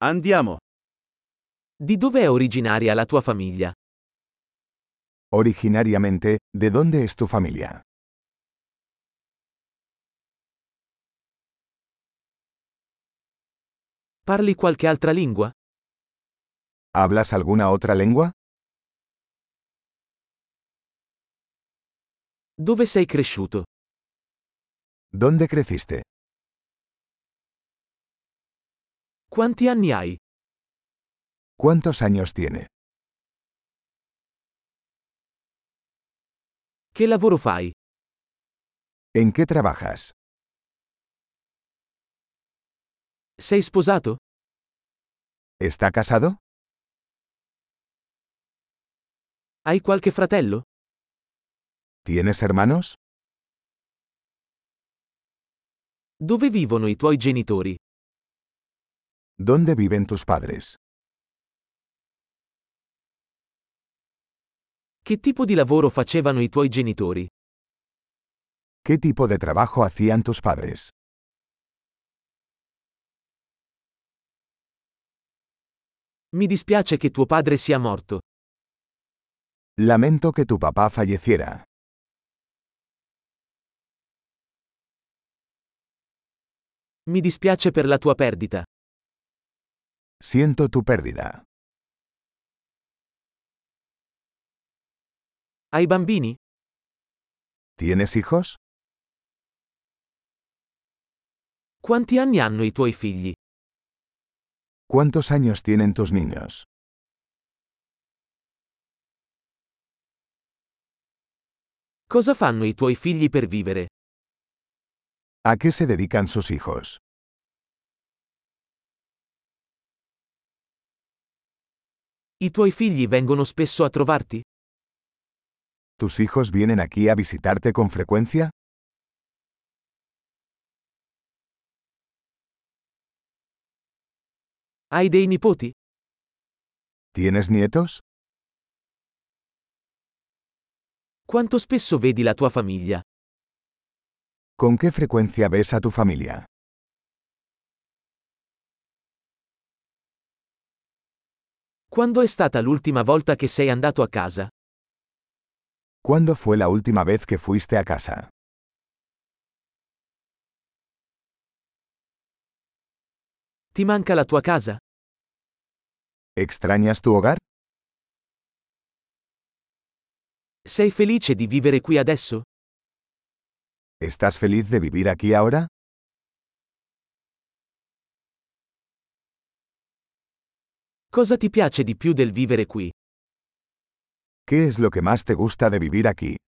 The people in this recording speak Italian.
Andiamo. Di dove è originaria la tua famiglia? Originariamente, ¿de dónde es tu familia? Parli qualche altra lingua? ¿Hablas alguna otra lengua? Dove sei cresciuto? ¿Dónde creciste? Quanti anni hai? ¿Cuántos años tiene? Che lavoro fai? ¿En qué trabajas? Sei sposato? ¿Está casado? Hai qualche fratello? ¿Tienes hermanos? Dove vivono i tuoi genitori? ¿Dónde viven tus padres? Che tipo di lavoro facevano i tuoi genitori? ¿Qué tipo de trabajo hacían tus padres? Mi dispiace che tuo padre sia morto. Lamento que tu papá falleciera. Mi dispiace per la tua perdita. Siento tu pérdida. Hai bambini? ¿Tienes hijos? Quanti anni hanno i tuoi figli? ¿Cuántos años tienen tus niños? Cosa fanno i tuoi figli per vivere? ¿A qué se dedican sus hijos? I tuoi figli vengono spesso a trovarti? ¿Tus hijos vienen aquí a visitarte con frecuencia? Hai dei nipoti? ¿Tienes nietos? Quanto spesso vedi la tua famiglia? ¿Con qué frecuencia ves a tu familia? Quando è stata l'ultima volta che sei andato a casa? ¿Cuándo fue la última vez que fuiste a casa? Ti manca la tua casa? ¿Extrañas tu hogar? Sei felice di vivere qui adesso? ¿Estás feliz de vivir aquí ahora? Cosa ti piace di più del vivere qui? ¿Qué es lo que más te gusta de vivir aquí?